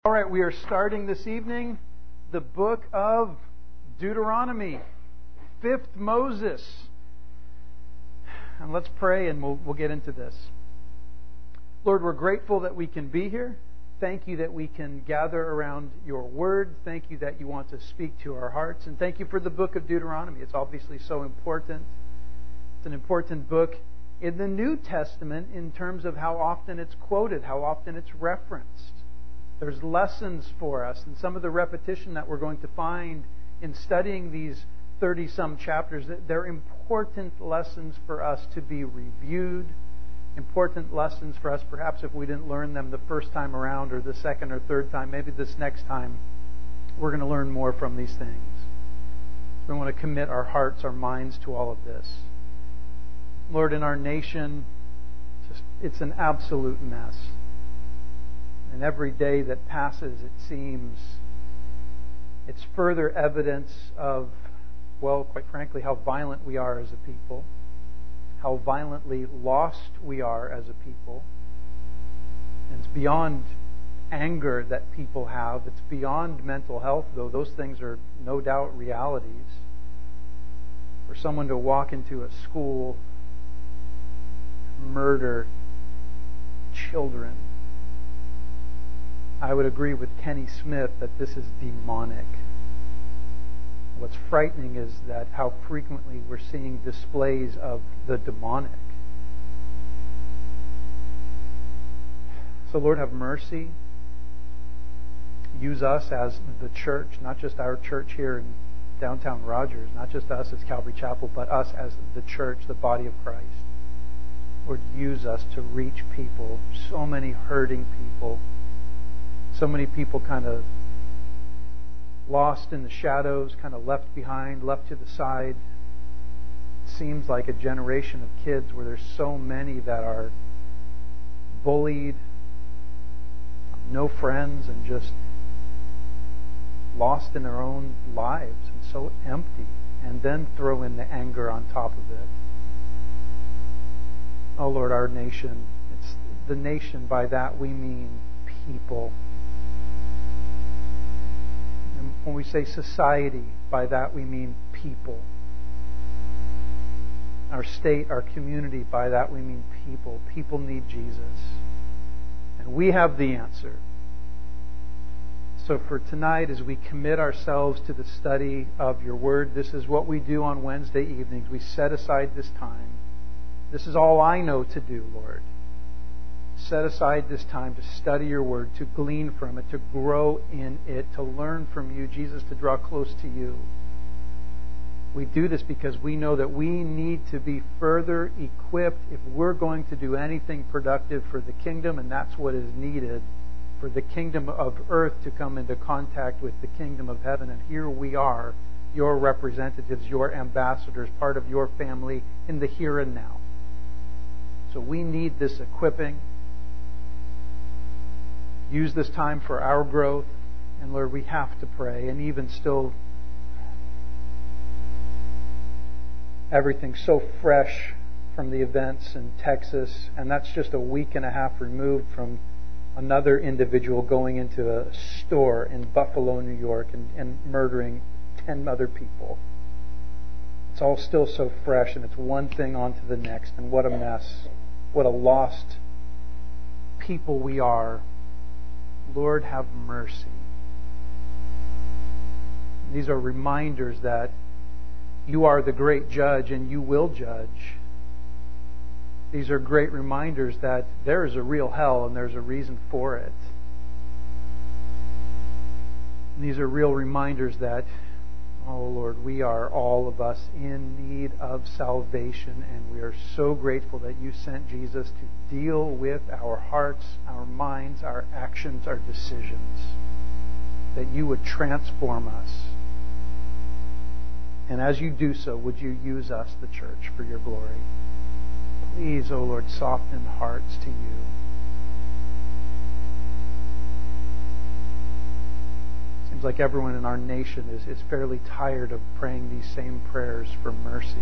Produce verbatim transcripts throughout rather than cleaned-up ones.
All right, we are starting this evening the book of Deuteronomy, fifth Moses. And let's pray and we'll, we'll get into this. Lord, we're grateful that we can be here. Thank you that we can gather around your word. Thank you that you want to speak to our hearts. And thank you for the book of Deuteronomy. It's obviously so important. It's an important book in the New Testament in terms of how often it's quoted, how often it's referenced. There's lessons for us, and some of the repetition that we're going to find in studying these thirty-some chapters, they're important lessons for us to be reviewed, important lessons for us, perhaps if we didn't learn them the first time around or the second or third time, maybe this next time we're going to learn more from these things. We want to commit our hearts, our minds to all of this. Lord, in our nation, just it's an absolute mess. And every day that passes, it seems, it's further evidence of, well, quite frankly, how violent we are as a people, how violently lost we are as a people. And it's beyond anger that people have. It's beyond mental health, though those things are no doubt realities. For someone to walk into a school, murder children, I would agree with Kenny Smith that this is demonic. What's frightening is that how frequently we're seeing displays of the demonic. So Lord, have mercy. Use us as the church, not just our church here in downtown Rogers, not just us as Calvary Chapel, but us as the church, the body of Christ. Lord, use us to reach people, so many hurting people, so many people kind of lost in the shadows, kind of left behind, left to the side. It seems like a generation of kids where there's so many that are bullied, no friends, and just lost in their own lives and so empty. And then throw in the anger on top of it. Oh Lord, our nation, it's the nation, by that we mean people. And when we say society, by that we mean people. Our state, our community, by that we mean people. People need Jesus. And we have the answer. So for tonight, as we commit ourselves to the study of your word, this is what we do on Wednesday evenings. We set aside this time. This is all I know to do, Lord. Set aside this time to study your word, to glean from it, to grow in it, to learn from you, Jesus, to draw close to you. We do this because we know that we need to be further equipped if we're going to do anything productive for the kingdom, and that's what is needed for the kingdom of earth to come into contact with the kingdom of heaven. And here we are, your representatives, your ambassadors, part of your family in the here and now. So we need this equipping. Use this time for our growth. And Lord, we have to pray. And even still, everything's so fresh from the events in Texas. And that's just a week and a half removed from another individual going into a store in Buffalo, New York, and, and murdering ten other people. It's all still so fresh, and it's one thing on to the next. And what a mess. What a lost people we are. Lord, have mercy. These are reminders that you are the great judge and you will judge. These are great reminders that there is a real hell and there's a reason for it. And these are real reminders that, oh Lord, we are all of us in need of salvation, and we are so grateful that you sent Jesus to deal with our hearts, our minds, our actions, our decisions. That you would transform us. And as you do so, would you use us, the church, for your glory? Please, O Lord, soften hearts to you. Seems like everyone in our nation is, is fairly tired of praying these same prayers for mercy.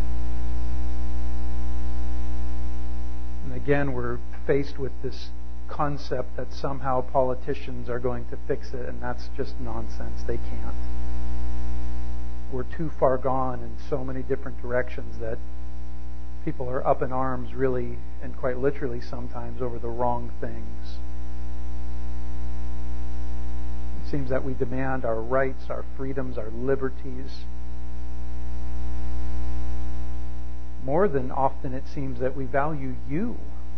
And again, we're faced with this concept that somehow politicians are going to fix it, and that's just nonsense. They can't. We're too far gone in so many different directions that people are up in arms, really, and quite literally sometimes, over the wrong things. It seems that we demand our rights, our freedoms, our liberties. More than often, it seems that we value you.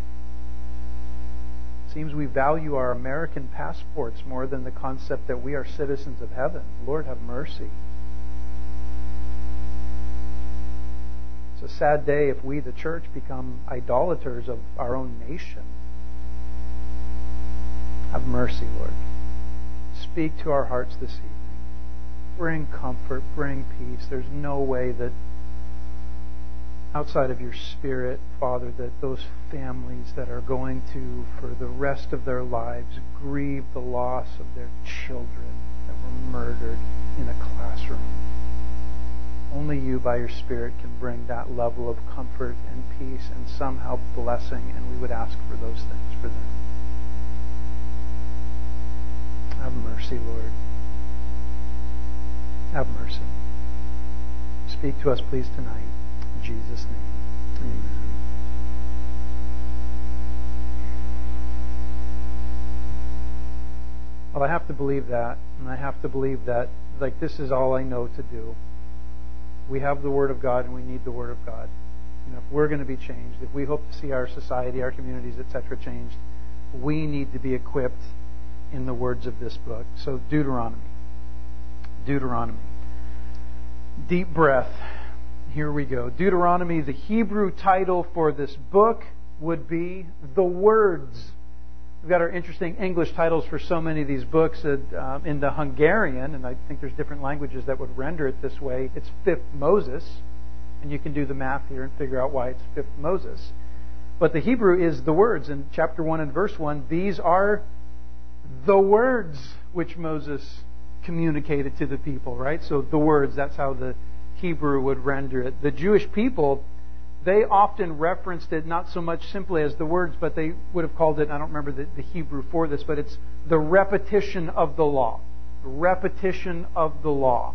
It seems we value our American passports more than the concept that we are citizens of heaven. Lord, have mercy. It's a sad day if we, the church, become idolaters of our own nation. Have mercy, Lord. Speak to our hearts this evening. Bring comfort, bring peace. There's no way that outside of your Spirit, Father, that those families that are going to, for the rest of their lives, grieve the loss of their children that were murdered in a classroom. Only you, by your Spirit, can bring that level of comfort and peace and somehow blessing, and we would ask for those things for them. Have mercy, Lord. Have mercy. Speak to us, please, tonight. In Jesus' name, amen. Well, I have to believe that, and I have to believe that, like, this is all I know to do. We have the Word of God, and we need the Word of God. You know, if we're going to be changed, if we hope to see our society, our communities, et cetera changed, we need to be equipped in the words of this book. So, Deuteronomy. Deuteronomy. Deep breath. Here we go. Deuteronomy, the Hebrew title for this book would be The Words. We've got our interesting English titles for so many of these books. Uh, in the Hungarian, and I think there's different languages that would render it this way, it's Fifth Moses. And you can do the math here and figure out why it's Fifth Moses. But the Hebrew is The Words. In chapter one and verse one, these are the words which Moses communicated to the people, right? So the words, that's how the Hebrew would render it. The Jewish people, they often referenced it not so much simply as the words, but they would have called it, I don't remember the, the Hebrew for this, but it's the repetition of the law. The repetition of the law.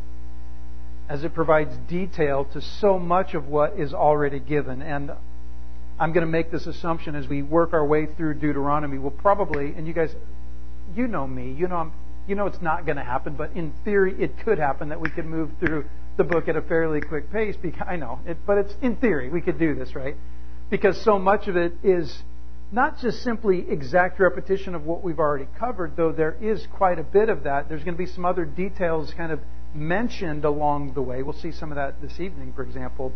As it provides detail to so much of what is already given. And I'm going to make this assumption as we work our way through Deuteronomy. We'll probably, and you guys, you know me, you know I'm, you know it's not going to happen, but in theory it could happen that we could move through the book at a fairly quick pace. Because, I know, it, but it's in theory we could do this, right? Because so much of it is not just simply exact repetition of what we've already covered, though there is quite a bit of that. There's going to be some other details kind of mentioned along the way. We'll see some of that this evening, for example.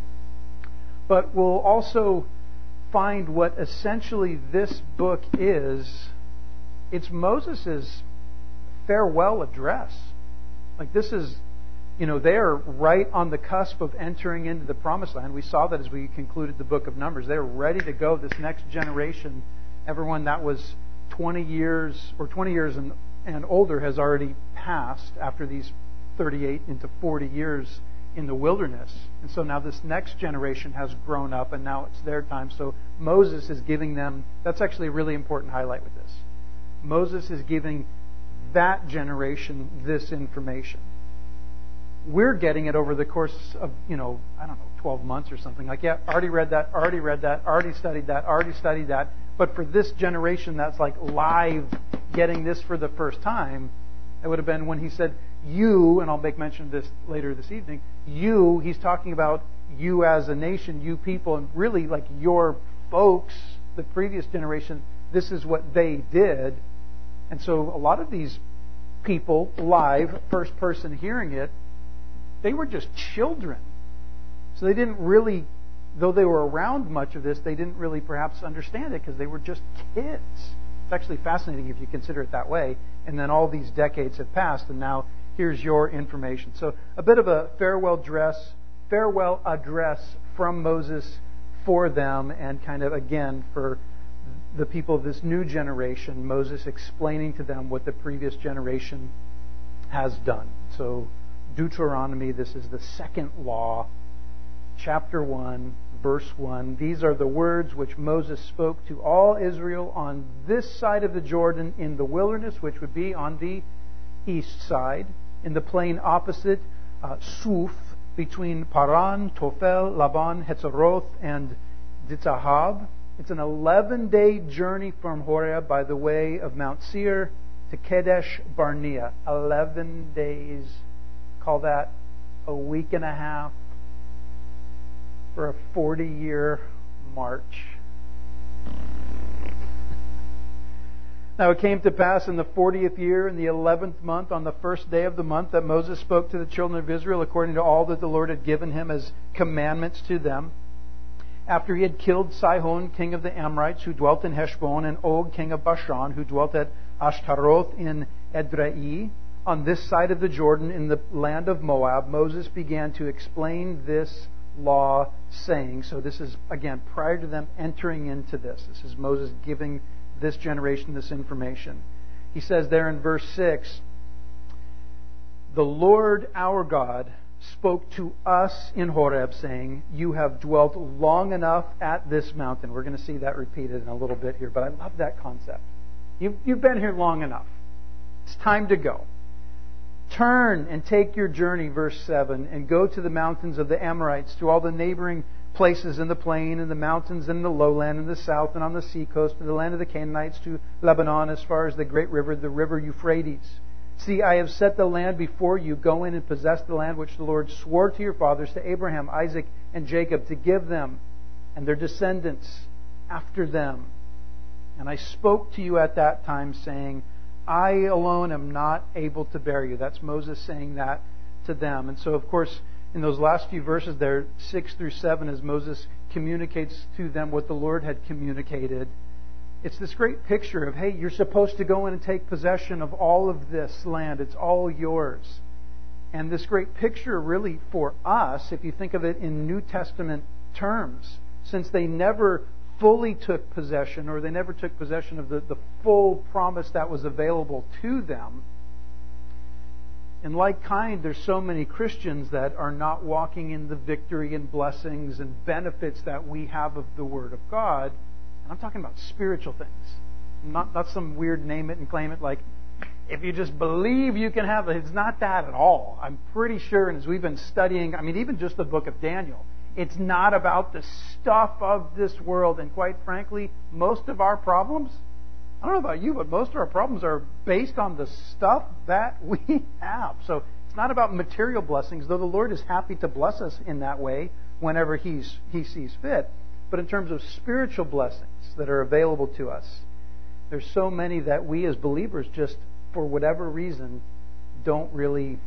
But we'll also find what essentially this book is. It's Moses' farewell address. Like this is, you know, they are right on the cusp of entering into the promised land. We saw that as we concluded the book of Numbers. They're ready to go. This next generation, everyone that was twenty years or twenty years and, and older has already passed after these thirty-eight into forty years in the wilderness. And so now this next generation has grown up and now it's their time. So Moses is giving them, that's actually a really important highlight with this. Moses is giving that generation this information. We're getting it over the course of, you know, I don't know, twelve months or something. Like, yeah, already read that, already read that, already studied that, already studied that. But for this generation that's like live getting this for the first time, it would have been when he said, you, and I'll make mention of this later this evening, you, he's talking about you as a nation, you people, and really like your folks, the previous generation, this is what they did. And so a lot of these people, live, first person hearing it, they were just children. So they didn't really, though they were around much of this, they didn't really perhaps understand it because they were just kids. It's actually fascinating if you consider it that way. And then all these decades have passed, and now here's your information. So a bit of a farewell address, farewell address from Moses for them, and kind of again for the people of this new generation, Moses explaining to them what the previous generation has done. So Deuteronomy, this is the second law, chapter one, verse one. These are the words which Moses spoke to all Israel on this side of the Jordan in the wilderness, which would be on the east side, in the plain opposite uh, Suf, between Paran, Tophel, Laban, Hetzeroth, and Ditzahab. It's an eleven-day journey from Horeb by the way of Mount Seir to Kadesh Barnea. Eleven days. Call that a week and a half for a forty-year march. Now it came to pass in the fortieth year, in the eleventh month, on the first day of the month, that Moses spoke to the children of Israel according to all that the Lord had given him as commandments to them. After he had killed Sihon, king of the Amorites, who dwelt in Heshbon, and Og, king of Bashan, who dwelt at Ashtaroth in Edrei, on this side of the Jordan in the land of Moab, Moses began to explain this law, saying, so this is, again, prior to them entering into this. This is Moses giving this generation this information. He says there in verse six, the Lord our God spoke to us in Horeb, saying, you have dwelt long enough at this mountain. We're going to see that repeated in a little bit here, but I love that concept. You've, you've been here long enough. It's time to go. Turn and take your journey, verse seven, and go to the mountains of the Amorites, to all the neighboring places in the plain, and the mountains in the lowland, in the south and on the seacoast, to the land of the Canaanites, to Lebanon, as far as the great river, the river Euphrates. See, I have set the land before you. Go in and possess the land which the Lord swore to your fathers, to Abraham, Isaac, and Jacob, to give them and their descendants after them. And I spoke to you at that time, saying, I alone am not able to bear you. That's Moses saying that to them. And so, of course, in those last few verses there, six through seven, as Moses communicates to them what the Lord had communicated, it's this great picture of, hey, you're supposed to go in and take possession of all of this land. It's all yours. And this great picture really for us, if you think of it in New Testament terms, since they never fully took possession, or they never took possession of the, the full promise that was available to them, in like kind, there's so many Christians that are not walking in the victory and blessings and benefits that we have of the Word of God. And I'm talking about spiritual things. Not, not some weird name it and claim it like, if you just believe you can have it. It's not that at all. I'm pretty sure, and as we've been studying, I mean, even just the book of Daniel, it's not about the stuff of this world. And quite frankly, most of our problems, I don't know about you, but most of our problems are based on the stuff that we have. So it's not about material blessings, though the Lord is happy to bless us in that way whenever He's, He sees fit. But in terms of spiritual blessings that are available to us, there's so many that we as believers just, for whatever reason, don't really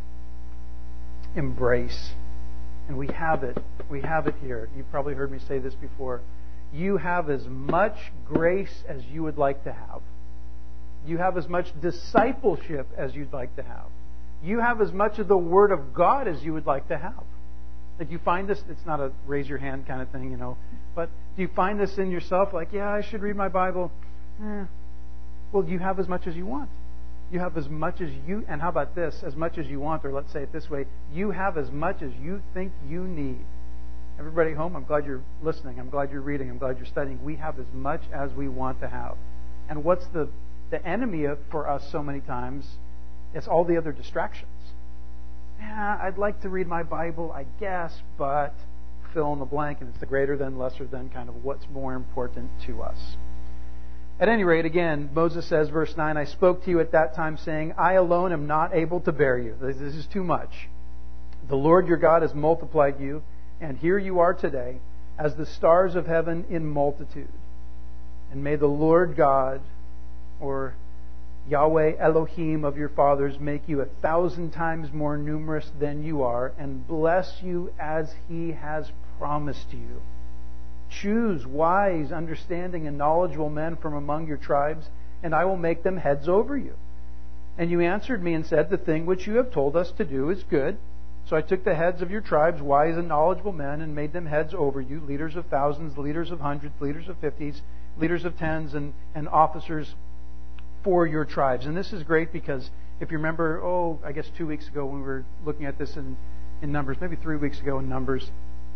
embrace. And we have it. We have it here. You've probably heard me say this before. You have as much grace as you would like to have. You have as much discipleship as you'd like to have. You have as much of the Word of God as you would like to have. Like, you find this, it's not a raise your hand kind of thing, you know, but do you find this in yourself? Like, yeah, I should read my Bible. Eh. Well, you have as much as you want. You have as much as you, and how about this, as much as you want, or let's say it this way, you have as much as you think you need. Everybody home, I'm glad you're listening. I'm glad you're reading. I'm glad you're studying. We have as much as we want to have. And what's the, the enemy of, for us so many times? It's all the other distractions. Yeah, I'd like to read my Bible, I guess, but fill in the blank, and it's the greater than, lesser than kind of what's more important to us. At any rate, again, Moses says, verse nine, I spoke to you at that time, saying, I alone am not able to bear you. This is too much. The Lord your God has multiplied you, and here you are today, as the stars of heaven in multitude. And may the Lord God, or Yahweh Elohim of your fathers, make you a thousand times more numerous than you are, and bless you as He has promised you. Choose wise, understanding, and knowledgeable men from among your tribes, and I will make them heads over you. And you answered me and said, the thing which you have told us to do is good. So I took the heads of your tribes, wise and knowledgeable men, and made them heads over you, leaders of thousands, leaders of hundreds, leaders of fifties, leaders of tens, and, and officers for your tribes. And this is great because if you remember, oh, I guess two weeks ago when we were looking at this in, in Numbers, maybe three weeks ago in Numbers,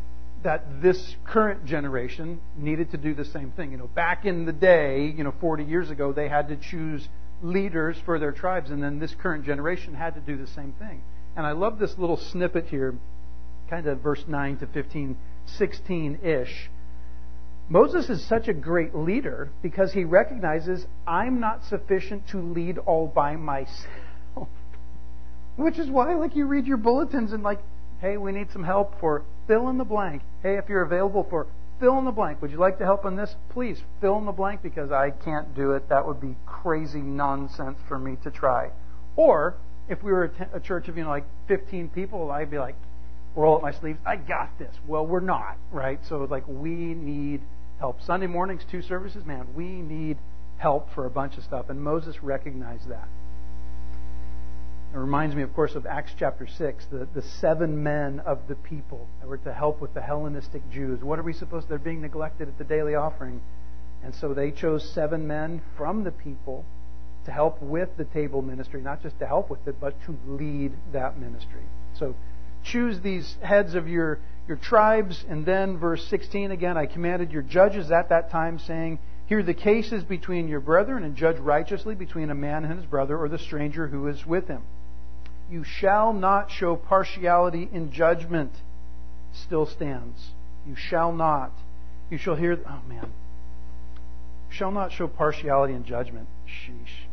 that this current generation needed to do the same thing. You know, back in the day, you know, forty years ago, they had to choose leaders for their tribes, and then this current generation had to do the same thing. And I love this little snippet here, kind of verse nine to fifteen, sixteen-ish. Moses is such a great leader because he recognizes, I'm not sufficient to lead all by myself. Which is why, like, you read your bulletins and like, hey, we need some help for fill in the blank. Hey, if you're available for fill in the blank, would you like to help on this? Please fill in the blank because I can't do it. That would be crazy nonsense for me to try. Or if we were a, t- a church of, you know, like fifteen people, I'd be like, roll up my sleeves. I got this. Well, we're not, right? So, like, we need help. Sunday mornings, two services, man, we need help for a bunch of stuff. And Moses recognized that. It reminds me, of course, of Acts chapter six, the, the seven men of the people that were to help with the Hellenistic Jews. What are we supposed to? They're being neglected at the daily offering. And so they chose seven men from the people to help with the table ministry, not just to help with it, but to lead that ministry. So choose these heads of your, your tribes. And then verse sixteen again, I commanded your judges at that time, saying, hear the cases between your brethren and judge righteously between a man and his brother or the stranger who is with him. You shall not show partiality in judgment. Still stands. You shall not. You shall hear... Oh, man. Shall not show partiality in judgment. Sheesh.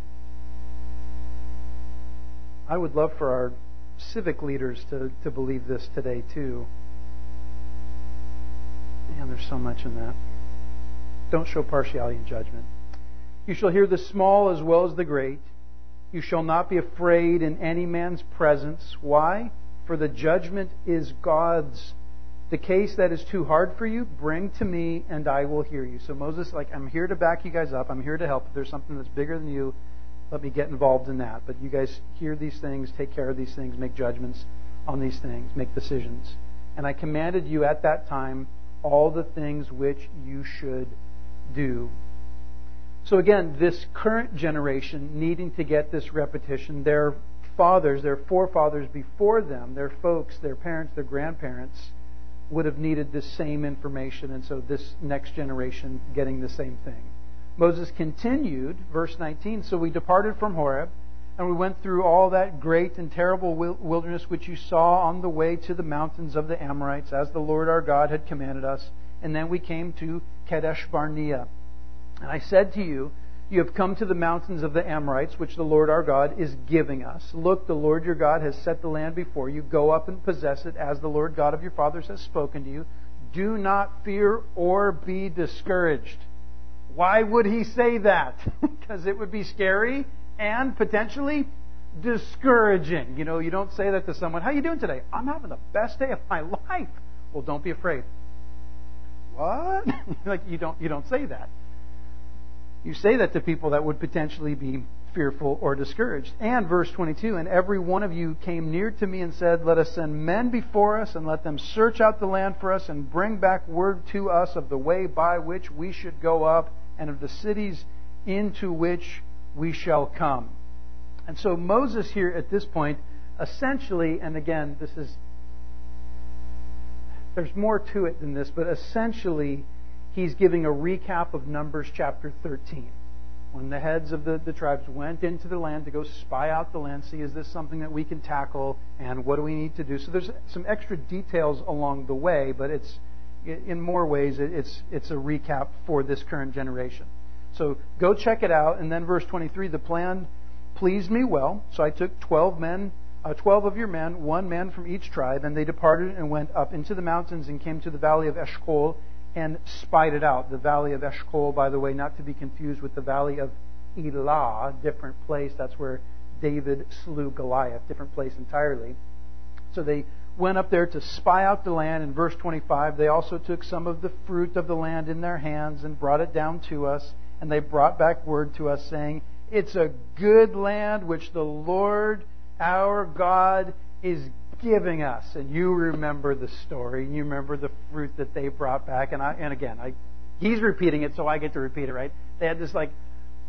I would love for our civic leaders to, to believe this today, too. Man, there's so much in that. Don't show partiality in judgment. You shall hear the small as well as the great. You shall not be afraid in any man's presence. Why? For the judgment is God's. The case that is too hard for you, bring to me and I will hear you. So Moses, like, I'm here to back you guys up. I'm here to help. If there's something that's bigger than you, let me get involved in that. But you guys hear these things, take care of these things, make judgments on these things, make decisions. And I commanded you at that time all the things which you should do. So again, this current generation needing to get this repetition, their fathers, their forefathers before them, their folks, their parents, their grandparents, would have needed this same information. And so this next generation getting the same thing. Moses continued, verse nineteen, so we departed from Horeb, and we went through all that great and terrible wilderness which you saw on the way to the mountains of the Amorites, as the Lord our God had commanded us. And then we came to Kadesh Barnea. And I said to you, you have come to the mountains of the Amorites, which the Lord our God is giving us. Look, the Lord your God has set the land before you. Go up and possess it, as the Lord God of your fathers has spoken to you. Do not fear or be discouraged. Why would he say that? Because it would be scary and potentially discouraging. You know, you don't say that to someone, how are you doing today? I'm having the best day of my life. Well, don't be afraid. What? Like, you don't you don't say that. You say that to people that would potentially be fearful or discouraged. And verse twenty-two, and every one of you came near to me and said, let us send men before us and let them search out the land for us and bring back word to us of the way by which we should go up and of the cities into which we shall come. And so Moses here at this point, essentially, and again, this is, there's more to it than this, but essentially, he's giving a recap of Numbers chapter thirteen. When the heads of the, the tribes went into the land to go spy out the land, see, is this something that we can tackle, and what do we need to do? So there's some extra details along the way, but it's, in more ways, it's, it's a recap for this current generation. So go check it out. And then verse twenty-three, the plan pleased me well. So I took twelve men, uh, twelve of your men, one man from each tribe, and they departed and went up into the mountains and came to the valley of Eshcol and spied it out. The valley of Eshcol, by the way, not to be confused with the valley of Elah, different place. That's where David slew Goliath, different place entirely. So they went up there to spy out the land. In verse twenty-five, they also took some of the fruit of the land in their hands and brought it down to us. And they brought back word to us saying, it's a good land which the Lord our God is giving us. And you remember the story, and you remember the fruit that they brought back. And I, and again, I, he's repeating it, so I get to repeat it, right? They had this like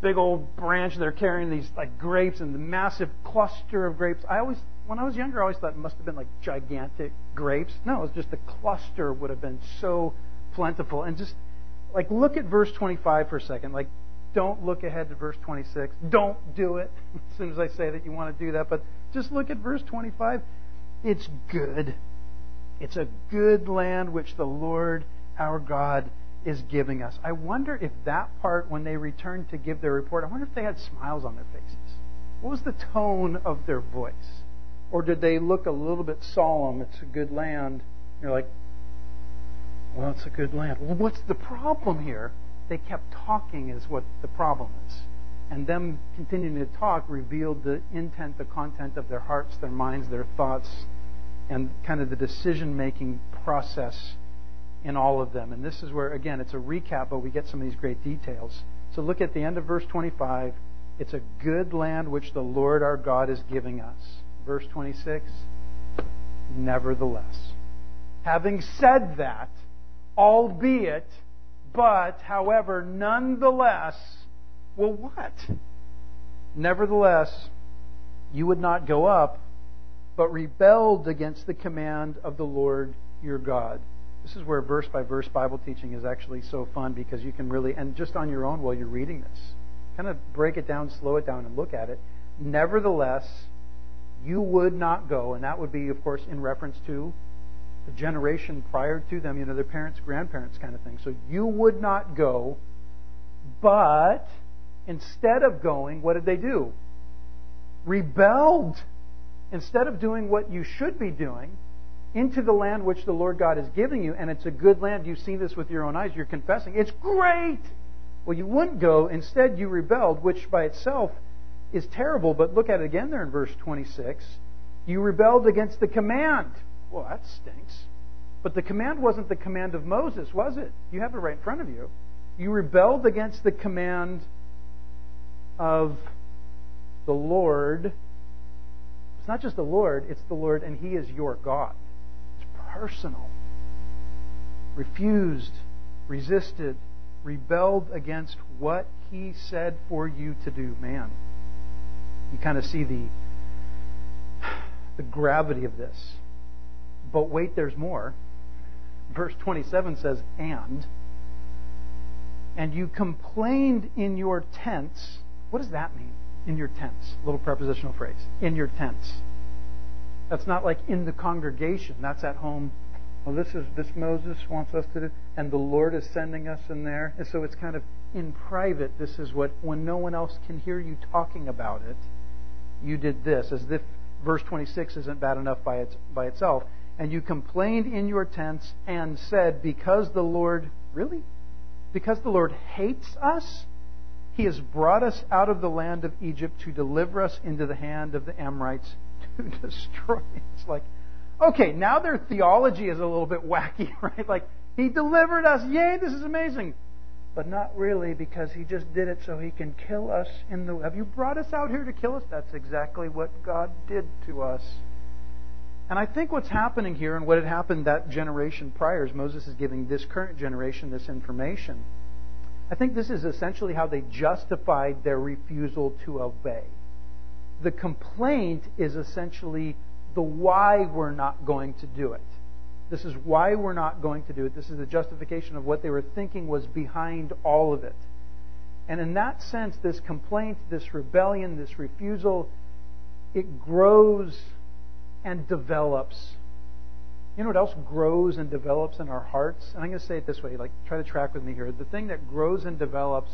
big old branch. They're carrying these like grapes and the massive cluster of grapes. I always, when I was younger, I always thought it must have been like gigantic grapes. No, it was just the cluster would have been so plentiful. And just like look at verse twenty-five for a second. Like, don't look ahead to verse twenty-six. Don't do it as soon as I say that you want to do that. But just look at verse twenty-five. It's good. It's a good land which the Lord our God is giving us. I wonder if that part, when they returned to give their report, I wonder if they had smiles on their faces. What was the tone of their voice? Or did they look a little bit solemn? It's a good land. You're like, well, it's a good land. Well, what's the problem here? They kept talking is what the problem is. And them continuing to talk revealed the intent, the content of their hearts, their minds, their thoughts, and kind of the decision-making process in all of them. And this is where, again, it's a recap, but we get some of these great details. So look at the end of verse twenty-five. It's a good land which the Lord our God is giving us. Verse twenty-six, nevertheless. Having said that, albeit, but, however, nonetheless, well, what? Nevertheless, you would not go up, but rebelled against the command of the Lord your God. This is where verse by verse Bible teaching is actually so fun, because you can really, and just on your own while you're reading this, kind of break it down, slow it down, and look at it. Nevertheless, you would not go, and that would be, of course, in reference to the generation prior to them, you know, their parents, grandparents kind of thing. So you would not go, but instead of going, what did they do? Rebelled. Instead of doing what you should be doing, into the land which the Lord God is giving you, and it's a good land. You've seen this with your own eyes. You're confessing. It's great! Well, you wouldn't go. Instead, you rebelled, which by itself is terrible. But look at it again there in verse twenty-six. You rebelled against the command. Well, that stinks. But the command wasn't the command of Moses, was it? You have it right in front of you. You rebelled against the command of the Lord. It's not just the Lord, it's the Lord, and He is your God. It's personal. Refused, resisted, rebelled against what He said for you to do. Man, you kind of see the, the gravity of this. But wait, there's more. Verse twenty-seven says, and, and you complained in your tents. What does that mean? In your tents. Little prepositional phrase. In your tents. That's not like in the congregation. That's at home. Well, this is this Moses wants us to do, and the Lord is sending us in there. And so it's kind of in private. This is what, when no one else can hear you talking about it, you did this. As if verse twenty-six isn't bad enough by its by itself. And you complained in your tents and said, because the Lord, really? Because the Lord hates us? He has brought us out of the land of Egypt to deliver us into the hand of the Amorites to destroy us. It's like, okay, now their theology is a little bit wacky, right? Like, He delivered us. Yay, this is amazing. But not really, because He just did it so He can kill us in the... Have you brought us out here to kill us? That's exactly what God did to us. And I think what's happening here, and what had happened that generation prior, is Moses is giving this current generation this information. I think this is essentially how they justified their refusal to obey. The complaint is essentially the why we're not going to do it. This is why we're not going to do it. This is the justification of what they were thinking was behind all of it. And in that sense, this complaint, this rebellion, this refusal, it grows and develops. You know what else grows and develops in our hearts? And I'm going to say it this way, like, try to track with me here. The thing that grows and develops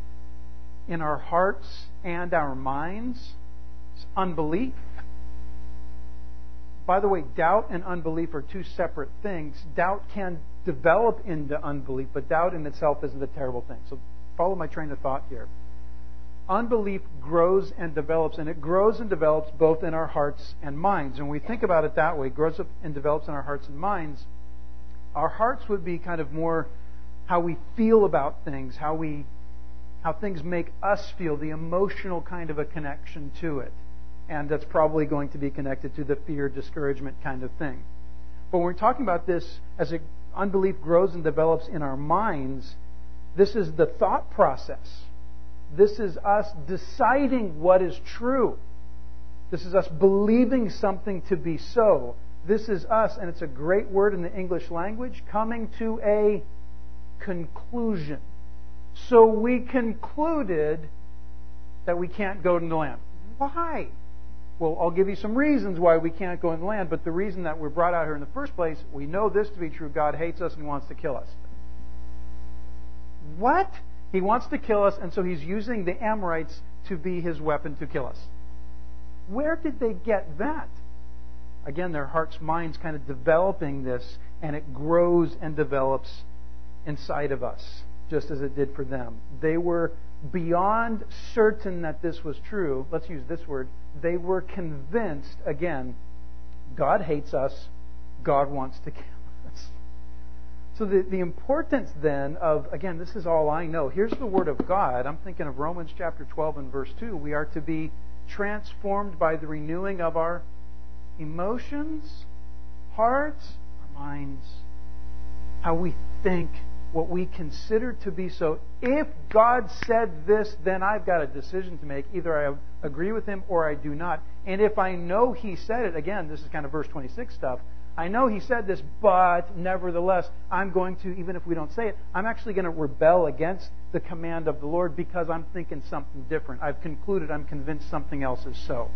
in our hearts and our minds is unbelief. By the way, doubt and unbelief are two separate things. Doubt can develop into unbelief, but doubt in itself isn't a terrible thing. So follow my train of thought here. Unbelief grows and develops, and it grows and develops both in our hearts and minds. And when we think about it that way, it grows up and develops in our hearts and minds. Our hearts would be kind of more how we feel about things, how we, how things make us feel, the emotional kind of a connection to it. And that's probably going to be connected to the fear, discouragement kind of thing. But when we're talking about this, as it, unbelief grows and develops in our minds, this is the thought process. This is us deciding what is true. This is us believing something to be so. This is us, and it's a great word in the English language, coming to a conclusion. So we concluded that we can't go to the land. Why? Well, I'll give you some reasons why we can't go in the land, but the reason that we're brought out here in the first place, we know this to be true. God hates us and wants to kill us. What? He wants to kill us, and so He's using the Amorites to be His weapon to kill us. Where did they get that? Again, their hearts, minds kind of developing this, and it grows and develops inside of us, just as it did for them. They were beyond certain that this was true. Let's use this word. They were convinced, again, God hates us. God wants to kill us. So the, the importance then of, again, this is all I know. Here's the Word of God. I'm thinking of Romans chapter twelve and verse two. We are to be transformed by the renewing of our emotions, hearts, our minds, how we think, what we consider to be so. If God said this, then I've got a decision to make. Either I agree with Him or I do not. And if I know He said it, again, this is kind of verse twenty-six stuff. I know He said this, but nevertheless, I'm going to, even if we don't say it, I'm actually going to rebel against the command of the Lord because I'm thinking something different. I've concluded, I'm convinced something else is so.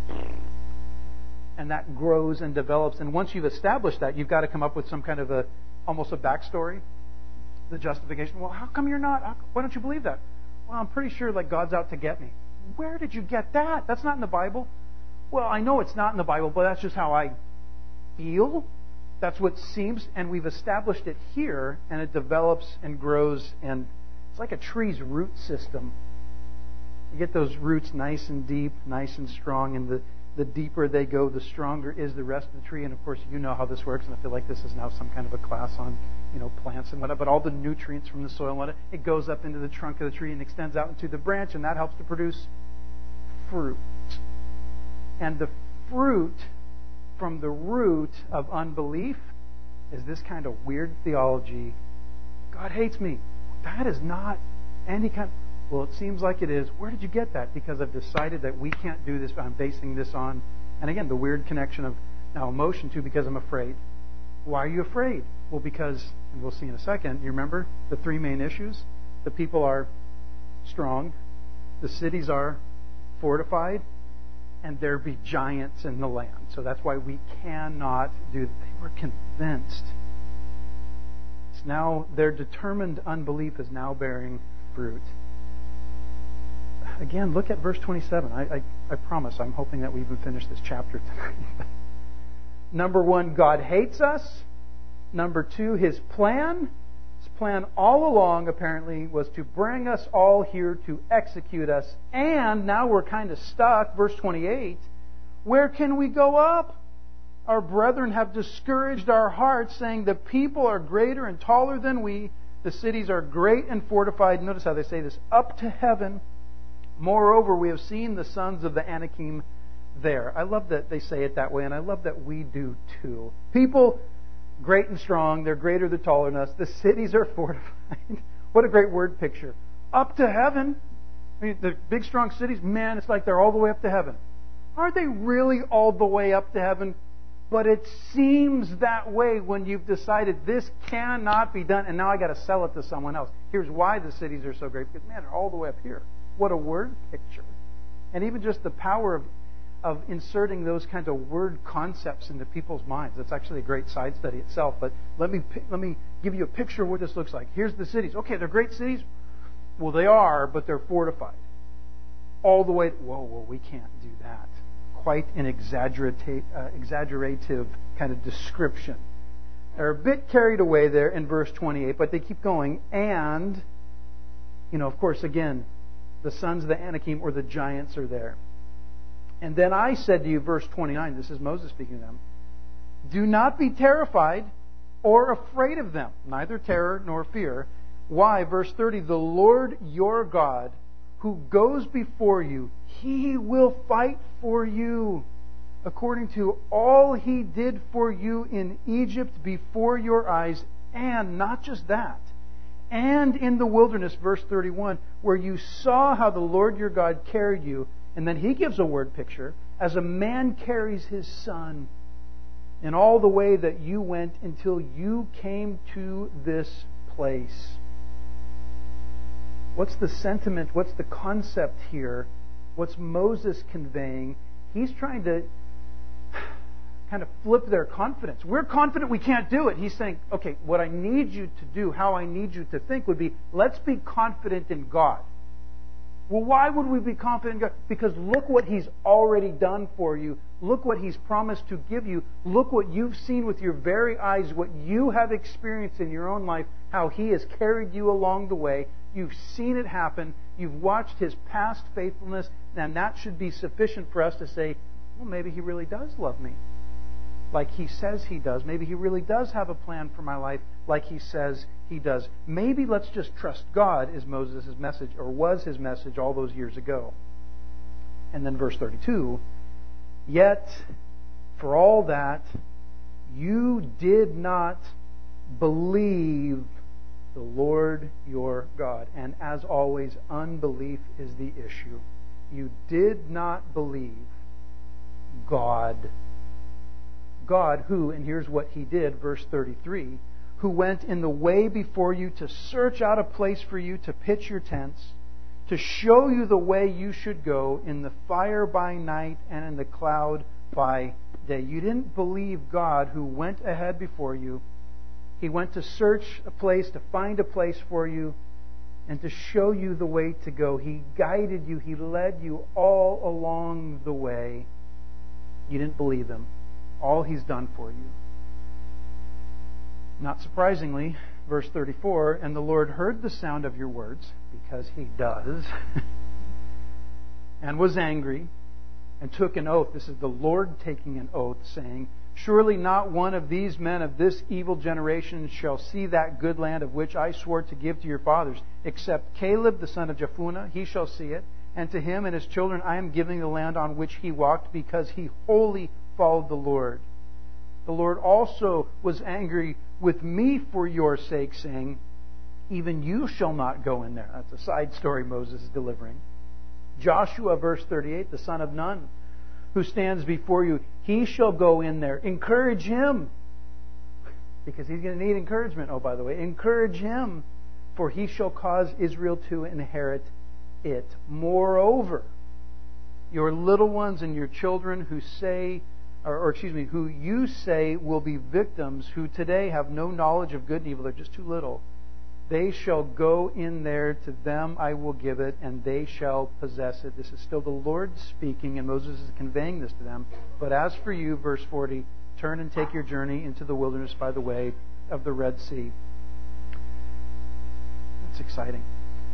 And that grows and develops. And once you've established that, you've got to come up with some kind of a, almost a backstory. The justification. Well, how come you're not? How, why don't you believe that? Well, I'm pretty sure like God's out to get me. Where did you get that? That's not in the Bible. Well, I know it's not in the Bible, but that's just how I feel. That's what seems, and we've established it here, and it develops and grows, and it's like a tree's root system. You get those roots nice and deep, nice and strong, and the The deeper they go, the stronger is the rest of the tree. And of course, you know how this works. And I feel like this is now some kind of a class on, you know, plants and whatnot. But all the nutrients from the soil and whatnot, it goes up into the trunk of the tree and extends out into the branch, and that helps to produce fruit. And the fruit from the root of unbelief is this kind of weird theology. God hates me. That is not any kind. Well, it seems like it is. Where did you get that? Because I've decided that we can't do this. I'm basing this on, and again, the weird connection of now emotion too, because I'm afraid. Why are you afraid? Well, because, and we'll see in a second, you remember the three main issues? The people are strong, the cities are fortified, and there be giants in the land. So that's why we cannot do that. They were convinced. It's now their determined unbelief is now bearing fruit. Again, look at verse twenty-seven. I, I, I promise, I'm hoping that we even finish this chapter tonight. Number one, God hates us. Number two, His plan. His plan all along, apparently, was to bring us all here to execute us. And now we're kind of stuck. Verse twenty-eight, where can we go up? Our brethren have discouraged our hearts, saying, the people are greater and taller than we. The cities are great and fortified. Notice how they say this, up to heaven. Moreover, we have seen the sons of the Anakim there. I love that they say it that way, and I love that we do too. People, great and strong, they're greater, they're taller than us. The cities are fortified. What a great word picture. Up to heaven. I mean, the big, strong cities, man, it's like they're all the way up to heaven. Are they really all the way up to heaven? But it seems that way when you've decided this cannot be done, and now I got to sell it to someone else. Here's why the cities are so great, because, man, they're all the way up here. What a word picture. And even just the power of, of inserting those kinds of word concepts into people's minds. That's actually a great side study itself. But let me let me give you a picture of what this looks like. Here's the cities. Okay, they're great cities. Well, they are, but they're fortified. All the way... Whoa, whoa, we can't do that. Quite an exaggerate, uh, exaggerative kind of description. They're a bit carried away there in verse twenty-eight, but they keep going. And, you know, of course, again... the sons of the Anakim, or the giants, are there. And then I said to you, verse twenty-nine, this is Moses speaking to them, do not be terrified or afraid of them, neither terror nor fear. Why? Verse thirty, the Lord your God, who goes before you, He will fight for you, according to all He did for you in Egypt before your eyes. And not just that, and in the wilderness, verse thirty-one, where you saw how the Lord your God carried you. And then he gives a word picture, as a man carries his son, in all the way that you went until you came to this place. What's the sentiment? What's the concept here? What's Moses conveying? He's trying to kind of flip their confidence. We're confident we can't do it. He's saying, okay, what I need you to do, how I need you to think would be, let's be confident in God. Well, why would we be confident in God? Because look what He's already done for you. Look what He's promised to give you. Look what you've seen with your very eyes, what you have experienced in your own life, how He has carried you along the way. You've seen it happen. You've watched His past faithfulness, and that should be sufficient for us to say, well, maybe He really does love me, like He says He does. Maybe He really does have a plan for my life, like He says He does. Maybe let's just trust God, is Moses' message, or was his message all those years ago. And then verse thirty-two, yet for all that, you did not believe the Lord your God. And as always, unbelief is the issue. You did not believe God. God who, and here's what He did, verse thirty-three, who went in the way before you to search out a place for you to pitch your tents, to show you the way you should go, in the fire by night and in the cloud by day. You didn't believe God who went ahead before you. He went to search a place, to find a place for you, and to show you the way to go. He guided you. He led you all along the way. You didn't believe Him. All He's done for you. Not surprisingly, verse thirty-four, and the Lord heard the sound of your words, because He does, and was angry, and took an oath. This is the Lord taking an oath, saying, surely not one of these men of this evil generation shall see that good land of which I swore to give to your fathers, except Caleb the son of Jephunneh. He shall see it, and to him and his children I am giving the land on which he walked, because he wholly followed the Lord. The Lord also was angry with me for your sake, saying, even you shall not go in there. That's a side story Moses is delivering. Joshua, verse thirty-eight, the son of Nun, who stands before you, he shall go in there. Encourage him, because he's going to need encouragement. Oh, by the way, encourage him, for he shall cause Israel to inherit it. Moreover, your little ones and your children who say, or, or excuse me, who you say will be victims, who today have no knowledge of good and evil, they're just too little, they shall go in there, to them I will give it, and they shall possess it. This is still the Lord speaking, and Moses is conveying this to them. But as for you, verse forty, turn and take your journey into the wilderness by the way of the Red Sea. That's exciting.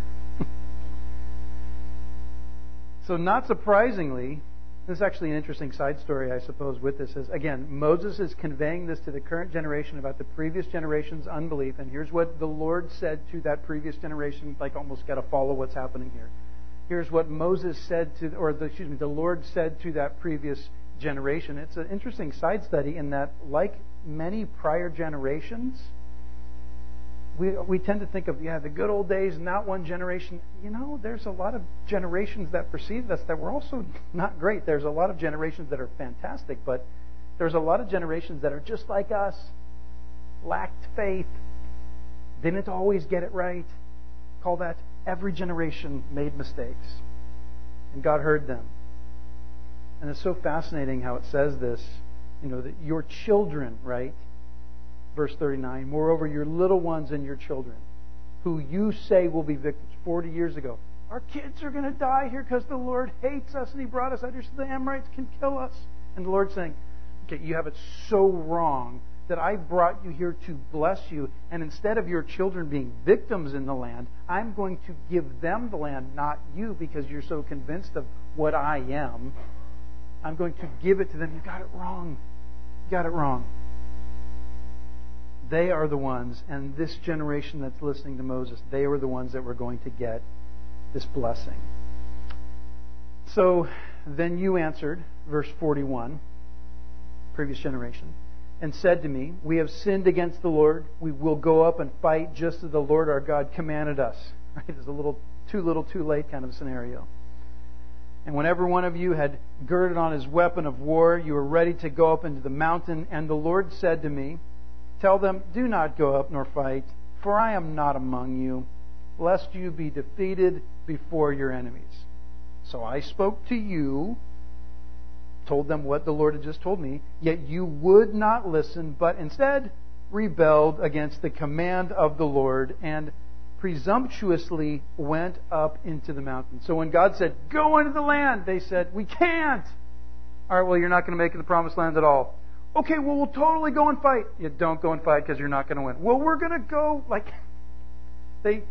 So not surprisingly, this is actually an interesting side story, I suppose, with this. Is, again, Moses is conveying this to the current generation about the previous generation's unbelief. And here's what the Lord said to that previous generation. Like, almost got to follow what's happening here. Here's what Moses said to, or the, excuse me, the Lord said to that previous generation. It's an interesting side study in that, like many prior generations, we we tend to think of, yeah, the good old days and that one generation. You know, there's a lot of generations that preceded us that were also not great. There's a lot of generations that are fantastic, but there's a lot of generations that are just like us, lacked faith, didn't always get it right. Call that every generation made mistakes. And God heard them. And it's so fascinating how it says this, you know, that your children, right? Verse thirty-nine, moreover, your little ones and your children, who you say will be victims. forty years ago, our kids are going to die here because the Lord hates us and He brought us out here so the Amorites can kill us. And the Lord's saying, okay, you have it so wrong that I brought you here to bless you. And instead of your children being victims in the land, I'm going to give them the land, not you, because you're so convinced of what I am. I'm going to give it to them. You got it wrong. You got it wrong. They are the ones, and this generation that's listening to Moses, they were the ones that were going to get this blessing. So then you answered, verse forty-one, previous generation, and said to me, we have sinned against the Lord. We will go up and fight just as the Lord our God commanded us. Right? It's a little too little, too late kind of scenario. And when every one of you had girded on his weapon of war, you were ready to go up into the mountain. And the Lord said to me, tell them, do not go up nor fight, for I am not among you, lest you be defeated before your enemies. So I spoke to you, told them what the Lord had just told me, yet you would not listen, but instead rebelled against the command of the Lord and presumptuously went up into the mountain. So when God said, go into the land, they said, we can't. All right, well, you're not going to make it to the promised land at all. Okay, well, we'll totally go and fight. You don't go and fight because you're not going to win. Well, we're going to go. Like, they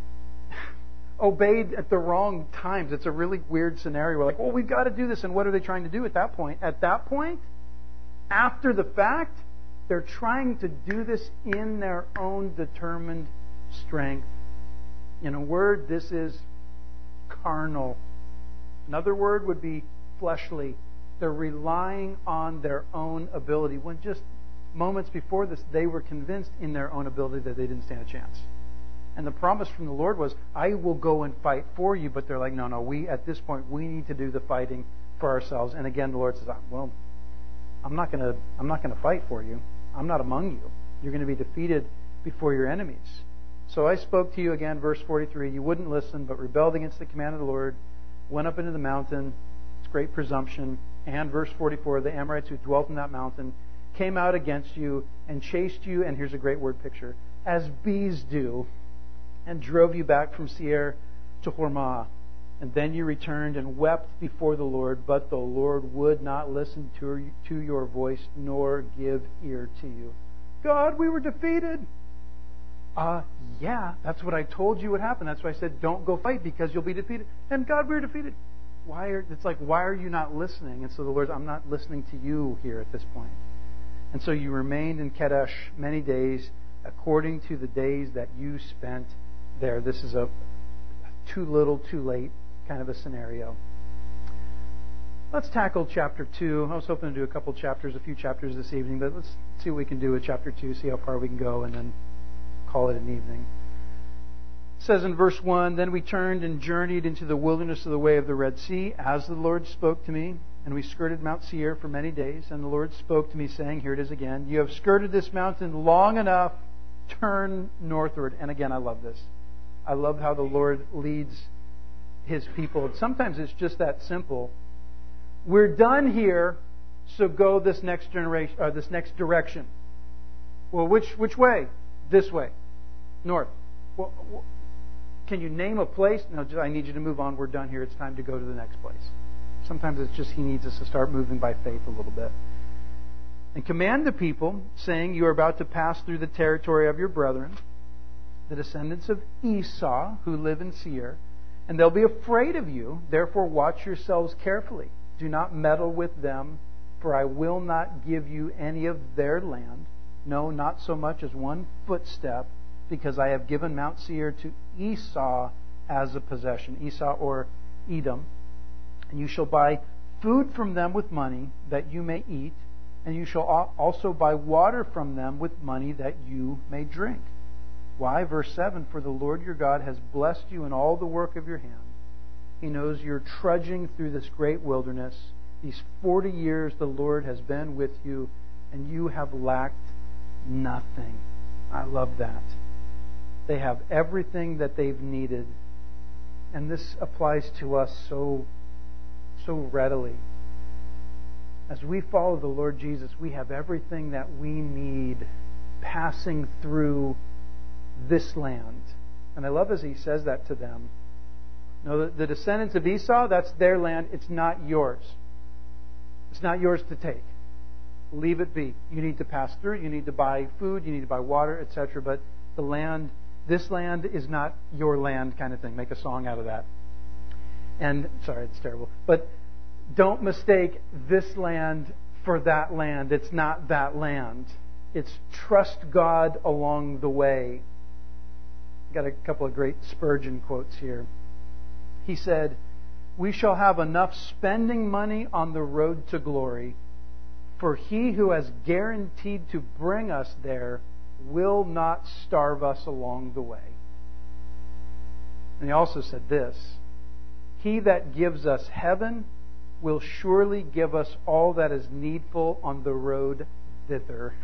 obeyed at the wrong times. It's a really weird scenario. We're like, well, we've got to do this. And what are they trying to do at that point? At that point, after the fact, they're trying to do this in their own determined strength. In a word, this is carnal. Another word would be fleshly. They're relying on their own ability. When just moments before this, they were convinced in their own ability that they didn't stand a chance. And the promise from the Lord was, I will go and fight for you. But they're like, no, no, we, at this point, we need to do the fighting for ourselves. And again, the Lord says, well, I'm not going to, I'm not going to fight for you. I'm not among you. You're going to be defeated before your enemies. So I spoke to you again, verse forty-three. You wouldn't listen, but rebelled against the command of the Lord, went up into the mountain. It's great presumption. And verse forty-four, the Amorites who dwelt in that mountain came out against you and chased you, and here's a great word picture, as bees do, and drove you back from Seir to Hormah. And then you returned and wept before the Lord, but the Lord would not listen to, to your voice, nor give ear to you. God, we were defeated. Uh, yeah, that's what I told you would happen. That's why I said, don't go fight because you'll be defeated. And God, we were defeated. Why are, it's like, why are you not listening? And so the Lord, I'm not listening to you here at this point. And so you remained in Kadesh many days according to the days that you spent there. This is a too little, too late kind of a scenario. Let's tackle chapter two. I was hoping to do a couple chapters, a few chapters this evening, but let's see what we can do with chapter two, see how far we can go, and then call it an evening. It says in verse one, then we turned and journeyed into the wilderness of the way of the Red Sea, as the Lord spoke to me, and we skirted Mount Seir for many days. And the Lord spoke to me, saying, here it is again, you have skirted this mountain long enough, turn northward. And again, I love this. I love how the Lord leads His people. Sometimes it's just that simple. We're done here, so go this next generation, or this next direction. Well, which which way? This way. North. Well, can you name a place? No, I need you to move on. We're done here. It's time to go to the next place. Sometimes it's just He needs us to start moving by faith a little bit. And command the people, saying, you are about to pass through the territory of your brethren, the descendants of Esau, who live in Seir, and they'll be afraid of you. Therefore watch yourselves carefully. Do not meddle with them, for I will not give you any of their land. No, not so much as one footstep, because I have given Mount Seir to Esau as a possession. Esau or Edom. And you shall buy food from them with money that you may eat, and you shall also buy water from them with money that you may drink. Why? Verse seven, for the Lord your God has blessed you in all the work of your hand. He knows you're trudging through this great wilderness. These forty years the Lord has been with you, and you have lacked nothing. I love that. They have everything that they've needed. And this applies to us so, so readily. As we follow the Lord Jesus, we have everything that we need passing through this land. And I love as He says that to them. No, the, the descendants of Esau, that's their land. It's not yours. It's not yours to take. Leave it be. You need to pass through. You need to buy food. You need to buy water, et cetera. But the land, this land is not your land, kind of thing. Make a song out of that. And sorry, it's terrible. But don't mistake this land for that land. It's not that land. It's trust God along the way. Got a couple of great Spurgeon quotes here. He said, we shall have enough spending money on the road to glory, For he who has guaranteed to bring us there will not starve us along the way. And he also said this, he that gives us heaven will surely give us all that is needful on the road thither.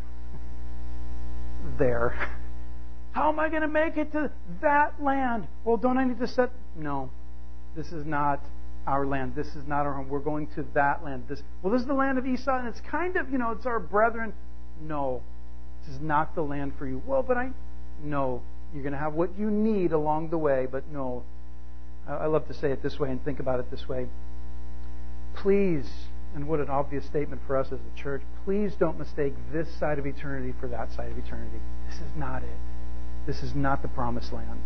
There. How am I going to make it to that land? Well, don't I need to set... No. This is not our land. This is not our home. We're going to that land. This, well, this is the land of Esau, and it's kind of, you know, it's our brethren. No. This is not the land for you. Well, but I... No. You're going to have what you need along the way, but no. I love to say it this way and think about it this way. Please, and what an obvious statement for us as a church, please don't mistake this side of eternity for that side of eternity. This is not it. This is not the promised land.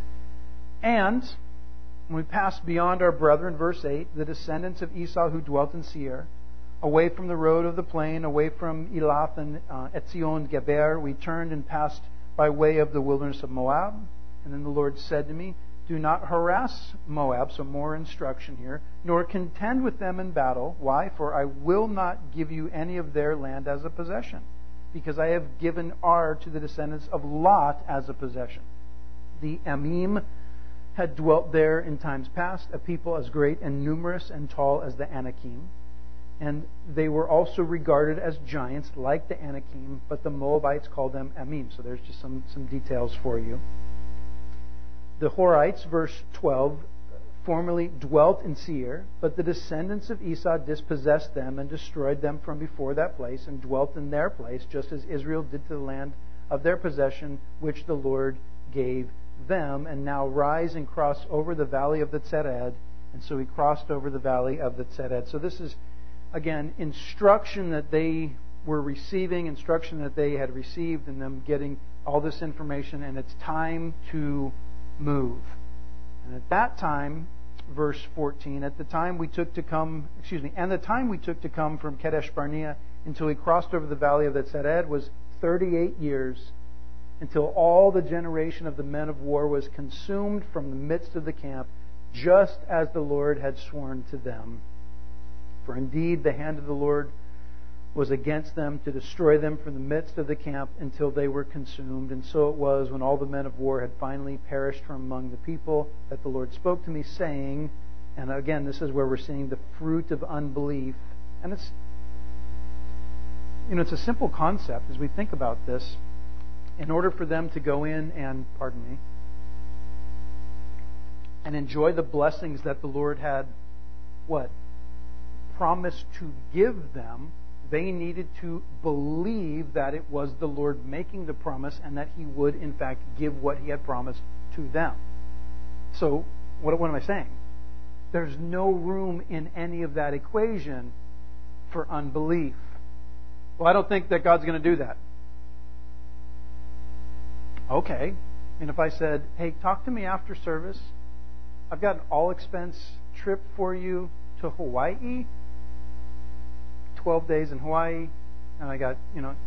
And when we pass beyond our brethren, verse eight, the descendants of Esau who dwelt in Seir, away from the road of the plain, away from Elath and uh, Etzion Geber, we turned and passed by way of the wilderness of Moab. And then the Lord said to me, do not harass Moab, so more instruction here, nor contend with them in battle. Why? For I will not give you any of their land as a possession, because I have given Ar to the descendants of Lot as a possession. The Emim had dwelt there in times past, a people as great and numerous and tall as the Anakim. And they were also regarded as giants like the Anakim, but the Moabites called them Emim. So there's just some, some details for you. The Horites, verse twelve, formerly dwelt in Seir, but the descendants of Esau dispossessed them and destroyed them from before that place and dwelt in their place, just as Israel did to the land of their possession, which the Lord gave them. And now rise and cross over the valley of the Tzered. And so he crossed over the valley of the Tzered. So this is, again, instruction that they were receiving, instruction that they had received, and them getting all this information, and it's time to move. And at that time, verse fourteen, at the time we took to come, excuse me, and the time we took to come from Kadesh Barnea until we crossed over the valley of the Tzered was thirty-eight years, until all the generation of the men of war was consumed from the midst of the camp, just as the Lord had sworn to them. For indeed the hand of the Lord was against them to destroy them from the midst of the camp until they were consumed. And so it was, when all the men of war had finally perished from among the people, that the Lord spoke to me, saying, and again, this is where we're seeing the fruit of unbelief. And it's, you know, it's a simple concept as we think about this. In order for them to go in and, pardon me, and enjoy the blessings that the Lord had, what? Promised to give them, they needed to believe that it was the Lord making the promise and that He would, in fact, give what He had promised to them. So, what, what am I saying? There's no room in any of that equation for unbelief. Well, I don't think that God's going to do that. Okay. And if I said, hey, talk to me after service. I've got an all-expense trip for you to Hawaii. twelve days in Hawaii, and I got, you know,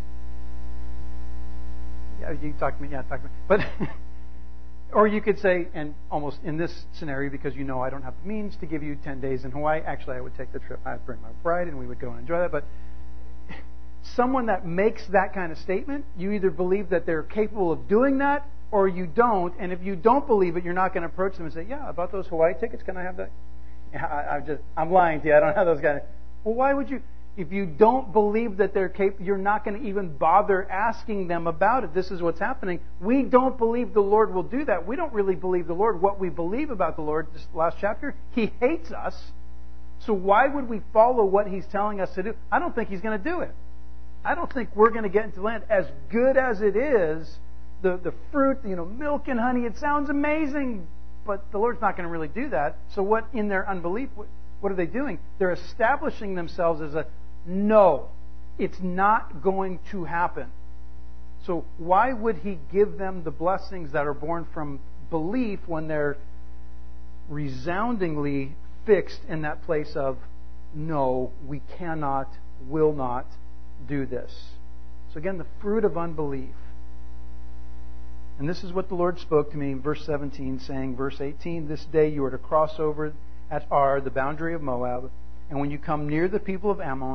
yeah, you talk to me, yeah, talk to me. But, or you could say, and almost in this scenario, because you know I don't have the means to give you ten days in Hawaii, actually I would take the trip, I'd bring my bride, and we would go and enjoy that. But someone that makes that kind of statement, you either believe that they're capable of doing that, or you don't. And if you don't believe it, you're not going to approach them and say, yeah, about those Hawaii tickets, can I have that? Yeah, I, I just, I'm lying to you, I don't have those guys. Well, why would you? If you don't believe that they're capable, you're not going to even bother asking them about it. This is what's happening. We don't believe the Lord will do that. We don't really believe the Lord. What we believe about the Lord, this last chapter, He hates us. So why would we follow what He's telling us to do? I don't think He's going to do it. I don't think we're going to get into land. As good as it is, the, the fruit, you know, milk and honey, it sounds amazing, but the Lord's not going to really do that. So what, in their unbelief, what, what are they doing? They're establishing themselves as a, no, it's not going to happen. So why would He give them the blessings that are born from belief when they're resoundingly fixed in that place of, no, we cannot, will not do this. So again, the fruit of unbelief. And this is what the Lord spoke to me in verse seventeen, saying, verse eighteen, this day you are to cross over at Ar, the boundary of Moab, and when you come near the people of Ammon,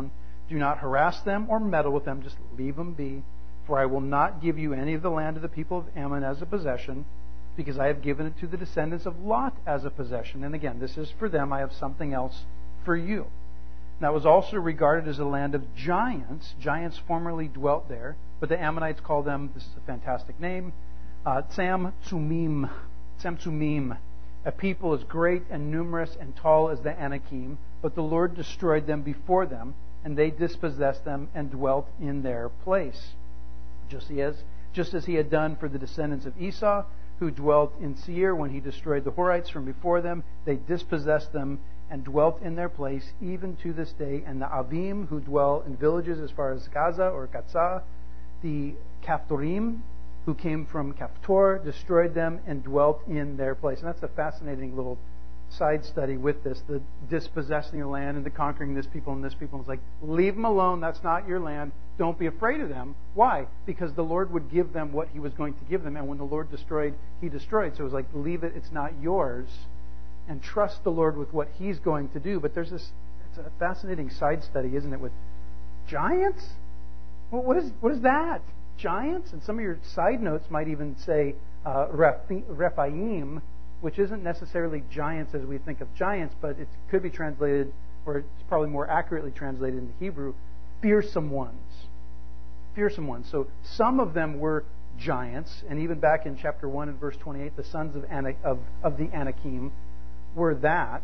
Do not harass them or meddle with them. Just leave them be. For I will not give you any of the land of the people of Ammon as a possession, because I have given it to the descendants of Lot as a possession. And again, this is for them. I have something else for you. That was also regarded as a land of giants. Giants formerly dwelt there, but the Ammonites call them, this is a fantastic name, uh, Tsamtsumim. Tsamtsumim. A people as great and numerous and tall as the Anakim, but the Lord destroyed them before them, and they dispossessed them and dwelt in their place. Just as, just as he had done for the descendants of Esau, who dwelt in Seir when he destroyed the Horites from before them, they dispossessed them and dwelt in their place even to this day. And the Avim, who dwell in villages as far as Gaza or Gaza, the Caphtorim, who came from Caphtor, destroyed them and dwelt in their place. And that's a fascinating little side study with this, the dispossessing the land and the conquering this people and this people. It's like, leave them alone. That's not your land. Don't be afraid of them. Why? Because the Lord would give them what He was going to give them. And when the Lord destroyed, He destroyed. So it was like, leave it. It's not yours. And trust the Lord with what He's going to do. But there's this, it's a fascinating side study, isn't it, with giants? Well, what is what is that? Giants? And some of your side notes might even say uh, Rephaim, which isn't necessarily giants as we think of giants, but it could be translated, or it's probably more accurately translated into Hebrew, fearsome ones. Fearsome ones. So some of them were giants, and even back in chapter one and verse twenty-eight, the sons of, Ana, of, of the Anakim were that.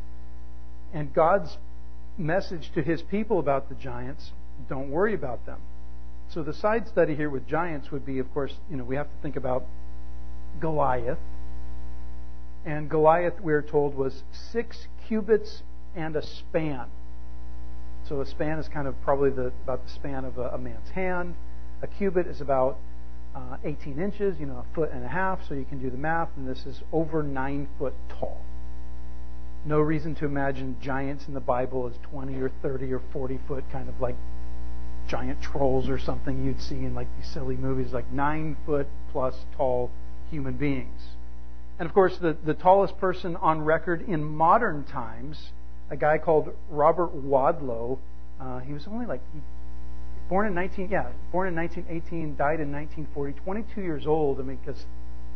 And God's message to His people about the giants, don't worry about them. So the side study here with giants would be, of course, you know, we have to think about Goliath. And Goliath, we're told, was six cubits and a span. So a span is kind of probably the, about the span of a, a man's hand. A cubit is about uh, eighteen inches, you know, a foot and a half. So you can do the math, and this is over nine foot tall. No reason to imagine giants in the Bible as twenty or thirty or forty foot, kind of like giant trolls or something you'd see in like these silly movies, like nine foot plus tall human beings. And of course, the, the tallest person on record in modern times, a guy called Robert Wadlow. Uh, he was only like he, born in nineteen yeah born in nineteen eighteen, died in nineteen forty, twenty-two years old. I mean, because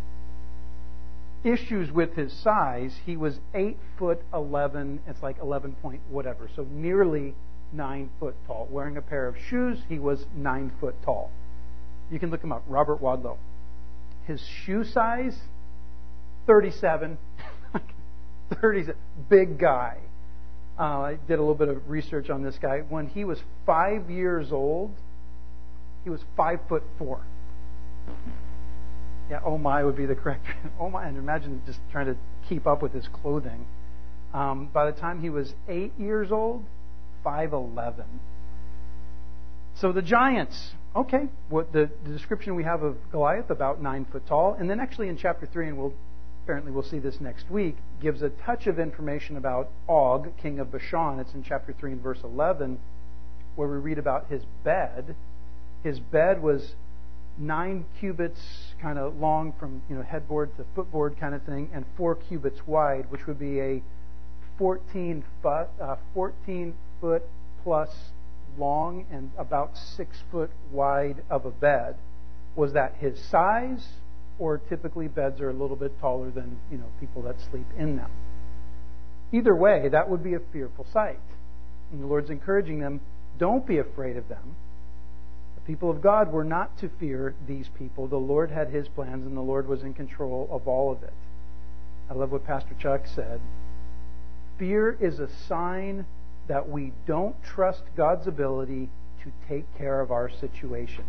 issues with his size, he was eight foot eleven. It's like eleven point whatever, so nearly nine foot tall. Wearing a pair of shoes, he was nine foot tall. You can look him up, Robert Wadlow. His shoe size, thirty-seven. thirty-seven. Big guy. Uh, I did a little bit of research on this guy. When he was five years old, he was five foot four. Yeah, oh my would be the correct. Oh my, and imagine just trying to keep up with his clothing. Um, by the time he was eight years old, five eleven. So the giants. Okay, what the, the description we have of Goliath, about nine foot tall, and then actually in chapter three, and we'll apparently we'll see this next week, gives a touch of information about Og, king of Bashan. It's in chapter three and verse eleven, where we read about his bed. His bed was nine cubits kind of long from, you know, headboard to footboard kind of thing, and four cubits wide, which would be a fourteen foot, uh, fourteen foot plus long and about six foot wide of a bed. Was that his size? Or typically beds are a little bit taller than, you know, people that sleep in them. Either way, that would be a fearful sight. And the Lord's encouraging them, don't be afraid of them. The people of God were not to fear these people. The Lord had His plans, and the Lord was in control of all of it. I love what Pastor Chuck said. Fear is a sign that we don't trust God's ability to take care of our situation.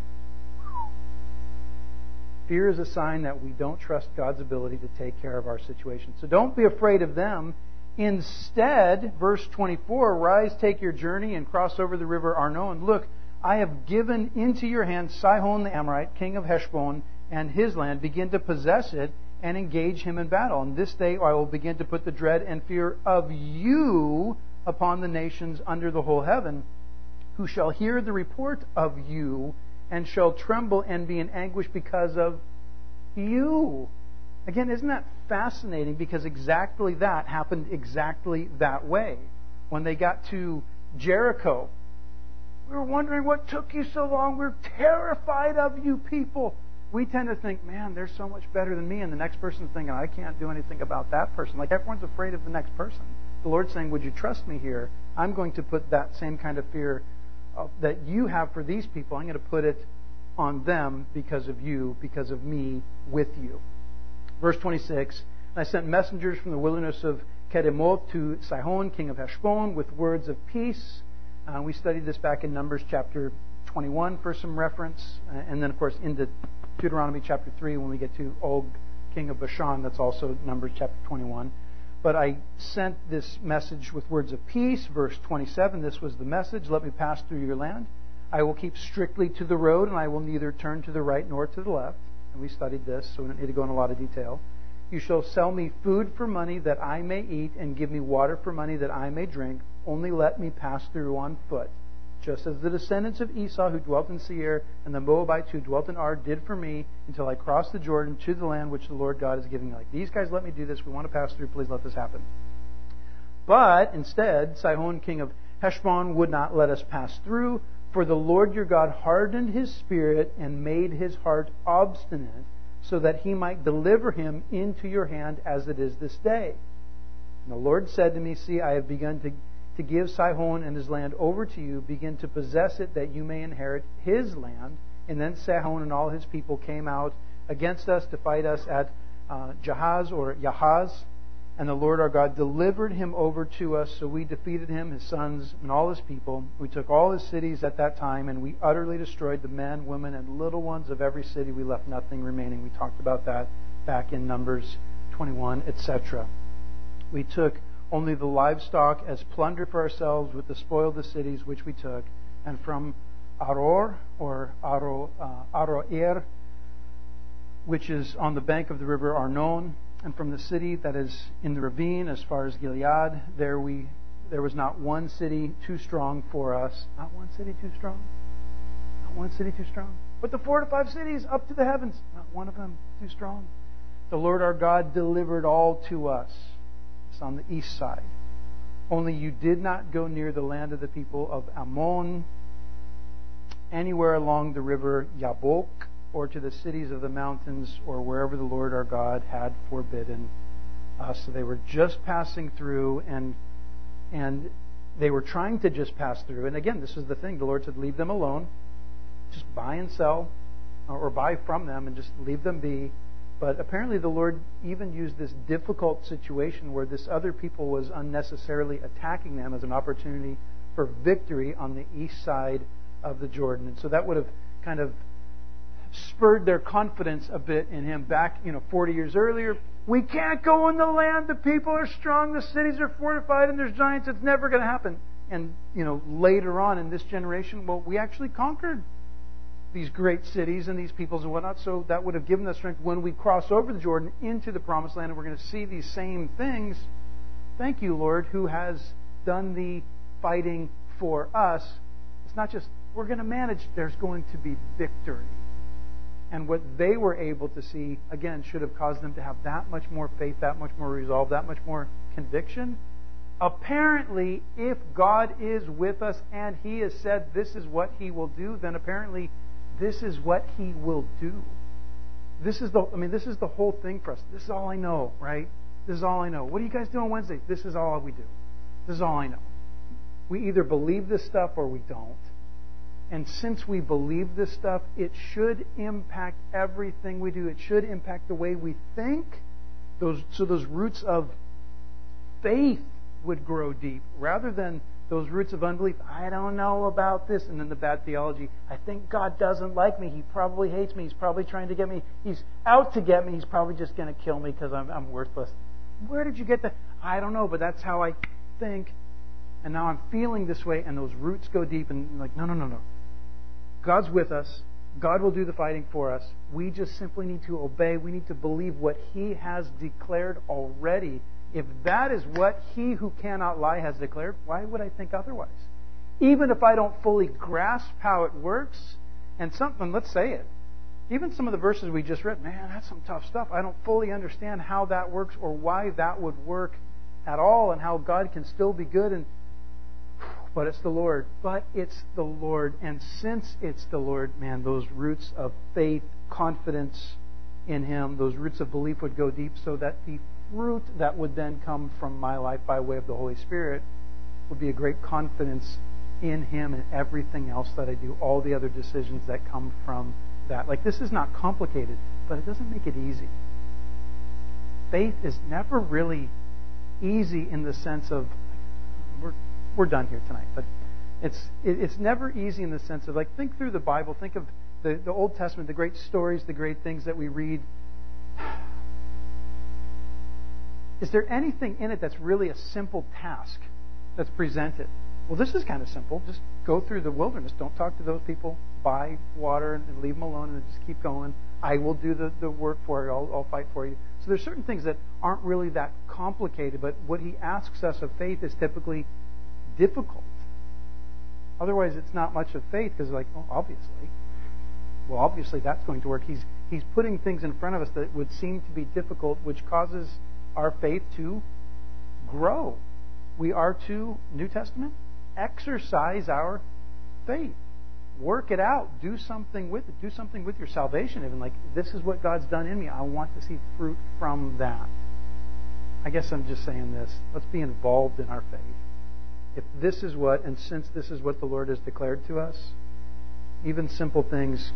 Fear is a sign that we don't trust God's ability to take care of our situation. So don't be afraid of them. Instead, verse twenty-four, rise, take your journey, and cross over the river Arnon. Look, I have given into your hand Sihon the Amorite, king of Heshbon, and his land. Begin to possess it and engage him in battle. And this day I will begin to put the dread and fear of you upon the nations under the whole heaven, who shall hear the report of you and shall tremble and be in anguish because of you. Again, isn't that fascinating? Because exactly that happened exactly that way. When they got to Jericho, We were wondering what took you so long. We're terrified of you people. We tend to think, man, they're so much better than me. And the next person's thinking, I can't do anything about that person. Like everyone's afraid of the next person. The Lord's saying, would you trust me here? I'm going to put that same kind of fear uh, that you have for these people. I'm going to put it on them because of you, because of me with you. Verse twenty-six, I sent messengers from the wilderness of Kedemoth to Sihon, king of Heshbon, with words of peace. Uh, we studied this back in Numbers chapter twenty-one for some reference. Uh, and then, of course, into Deuteronomy chapter three when we get to Og, king of Bashan. That's also Numbers chapter twenty-one. But I sent this message with words of peace. Verse twenty-seven, this was the message. Let me pass through your land. I will keep strictly to the road, and I will neither turn to the right nor to the left. And we studied this, so we don't need to go into a lot of detail. You shall sell me food for money that I may eat, and give me water for money that I may drink. Only let me pass through on foot, just as the descendants of Esau who dwelt in Seir and the Moabites who dwelt in Ar did for me, until I crossed the Jordan to the land which the Lord God is giving me. Like, these guys let me do this. We want to pass through. Please let this happen. But instead, Sihon, king of Heshbon, would not let us pass through. For the Lord your God hardened his spirit and made his heart obstinate, so that he might deliver him into your hand as it is this day. And the Lord said to me, see, I have begun to, to give Sihon and his land over to you. Begin to possess it, that you may inherit his land. And then Sihon and all his people came out against us to fight us at uh, Jahaz or Yahaz. And the Lord our God delivered him over to us, so we defeated him, his sons, and all his people. We took all his cities at that time, and we utterly destroyed the men, women, and little ones of every city. We left nothing remaining. We talked about that back in Numbers twenty-one, et cetera. We took only the livestock as plunder for ourselves with the spoil of the cities which we took. And from Aror, or Aro, uh, Aroer, which is on the bank of the river Arnon, and from the city that is in the ravine as far as Gilead, there we there was not one city too strong for us. Not one city too strong? Not one city too strong? But the fortified cities up to the heavens, not one of them too strong. The Lord our God delivered all to us. It's on the east side. Only you did not go near the land of the people of Ammon, anywhere along the river Yabok, or to the cities of the mountains, or wherever the Lord our God had forbidden us. So they were just passing through, and and they were trying to just pass through. And again, this is the thing. The Lord said, leave them alone. Just buy and sell, or buy from them, and just leave them be. But apparently the Lord even used this difficult situation where this other people was unnecessarily attacking them as an opportunity for victory on the east side of the Jordan. And so that would have kind of spurred their confidence a bit in him back, you know, forty years earlier. We can't go in the land. The people are strong. The cities are fortified, and there's giants. It's never going to happen. And, you know, later on in this generation, well, we actually conquered these great cities and these peoples and whatnot. So that would have given us strength when we cross over the Jordan into the Promised Land, and we're going to see these same things. Thank you, Lord, who has done the fighting for us. It's not just we're going to manage. There's going to be victory. And what they were able to see, again, should have caused them to have that much more faith, that much more resolve, that much more conviction. Apparently, if God is with us and He has said this is what He will do, then apparently this is what He will do. This is the, I mean, this is the whole thing for us. This is all I know, right? This is all I know. What do you guys do on Wednesday? This is all we do. This is all I know. We either believe this stuff or we don't. And since we believe this stuff, it should impact everything we do. It should impact the way we think. Those, so those roots of faith would grow deep rather than those roots of unbelief. I don't know about this. And then the bad theology. I think God doesn't like me. He probably hates me. He's probably trying to get me. He's out to get me. He's probably just going to kill me because I'm, I'm worthless. Where did you get that? I don't know, but that's how I think. And now I'm feeling this way. And those roots go deep. And like, no, no, no, no. God's with us. God will do the fighting for us. We just simply need to obey. We need to believe what He has declared already. If that is what He who cannot lie has declared, why would I think otherwise? Even if I don't fully grasp how it works, and something, let's say it. Even some of the verses we just read, man, that's some tough stuff. I don't fully understand how that works or why that would work at all and how God can still be good. And but it's the Lord. But it's the Lord. And since it's the Lord, man, those roots of faith, confidence in Him, those roots of belief would go deep so that the fruit that would then come from my life by way of the Holy Spirit would be a great confidence in Him and everything else that I do, all the other decisions that come from that. Like, this is not complicated, but it doesn't make it easy. Faith is never really easy in the sense of, we're, we're done here tonight, but it's it, it's never easy in the sense of, like, think through the Bible, think of the, the Old Testament, the great stories, the great things that we read. Is there anything in it that's really a simple task that's presented? Well, this is kind of simple. Just go through the wilderness. Don't talk to those people. Buy water and leave them alone and just keep going. I will do the, the work for you. I'll, I'll fight for you. So there's certain things that aren't really that complicated, but what He asks us of faith is typically difficult. Otherwise, it's not much of faith because, like, oh, obviously. Well, obviously that's going to work. He's, he's putting things in front of us that would seem to be difficult, which causes our faith to grow. We are to, New Testament, exercise our faith. Work it out. Do something with it. Do something with your salvation. Even like, this is what God's done in me. I want to see fruit from that. I guess I'm just saying this. Let's be involved in our faith. If this is what, and since this is what the Lord has declared to us, even simple things,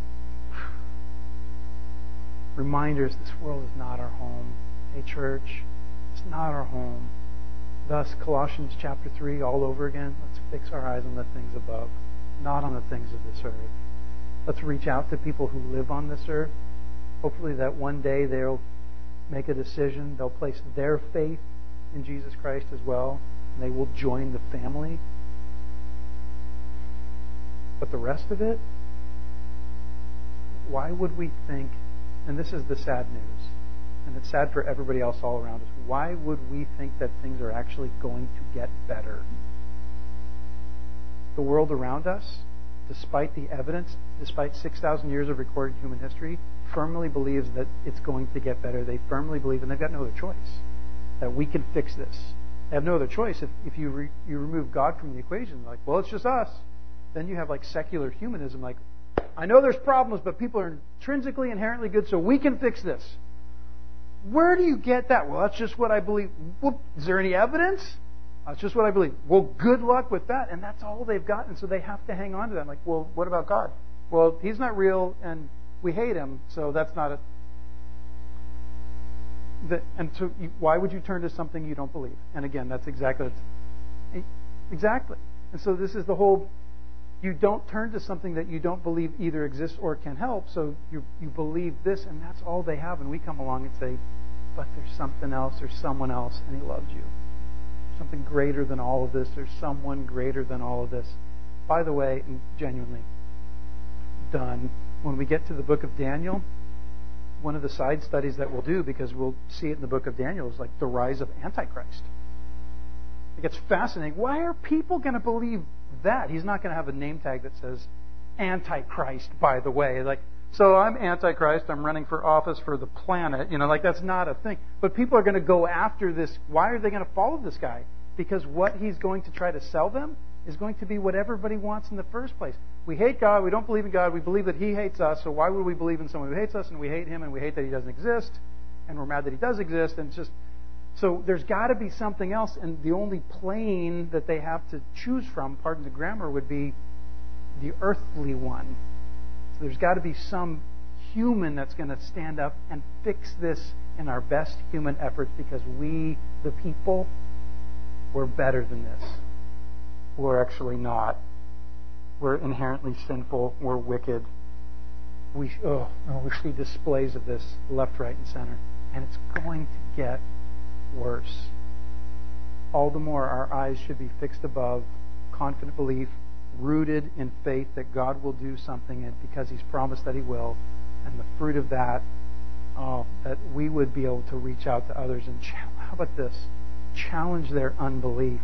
reminders, this world is not our home. Hey, church, it's not our home. Thus, Colossians chapter three all over again. Let's fix our eyes on the things above, not on the things of this earth. Let's reach out to people who live on this earth. Hopefully that one day they'll make a decision. They'll place their faith in Jesus Christ as well, and they will join the family. But the rest of it, why would we think, and this is the sad news, and it's sad for everybody else all around us, why would we think that things are actually going to get better? The world around us, despite the evidence, despite six thousand years of recorded human history, firmly believes that it's going to get better. They firmly believe, and they've got no other choice, that we can fix this. They have no other choice. If, if you re, you remove God from the equation, like, well, it's just us, then you have like secular humanism, like, I know there's problems, but people are intrinsically, inherently good, so we can fix this. Where do you get that? Well, that's just what I believe. Well, is there any evidence? That's just what I believe. Well, good luck with that. And that's all they've got. And so they have to hang on to that. I'm like, well, what about God? Well, He's not real, and we hate Him, so that's not a... The, and so you, why would you turn to something you don't believe? And again, that's exactly... Exactly. And so this is the whole... You don't turn to something that you don't believe either exists or can help, so you you believe this, and that's all they have. And we come along and say, but there's something else, there's someone else, and He loves you. Something greater than all of this, there's someone greater than all of this. By the way, and genuinely, done. When we get to the book of Daniel, one of the side studies that we'll do, because we'll see it in the book of Daniel, is like the rise of Antichrist. It gets fascinating. Why are people going to believe that? He's not going to have a name tag that says Antichrist, by the way. Like, so I'm Antichrist, I'm running for office for the planet. You know, like, that's not a thing. But people are going to go after this. Why are they going to follow this guy? Because what he's going to try to sell them is going to be what everybody wants in the first place. We hate God, we don't believe in God, we believe that He hates us, so why would we believe in someone who hates us, and we hate Him, and we hate that He doesn't exist, and we're mad that He does exist, and it's just... So there's got to be something else, and the only plane that they have to choose from, pardon the grammar, would be the earthly one. So there's got to be some human that's going to stand up and fix this in our best human efforts, because we, the people, we're better than this. We're actually not. We're inherently sinful. We're wicked. We, oh, we see displays of this left, right, and center. And it's going to get worse. All the more our eyes should be fixed above, confident belief, rooted in faith that God will do something, and because He's promised that He will, and the fruit of that, oh, that we would be able to reach out to others and ch- how about this? Challenge their unbelief.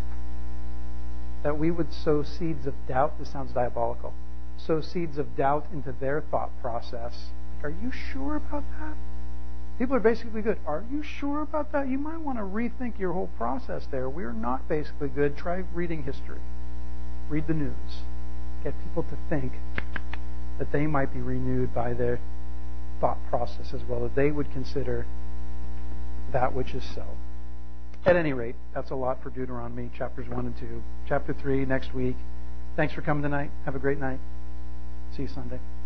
That we would sow seeds of doubt. This sounds diabolical. Sow seeds of doubt into their thought process. Like, are you sure about that? People are basically good. Are you sure about that? You might want to rethink your whole process there. We're not basically good. Try reading history. read the news. Get people to think that they might be renewed by their thought process as well, that they would consider that which is so. At any rate, that's a lot for Deuteronomy chapters one and two. Chapter three next week. Thanks for coming tonight. Have a great night. See you Sunday.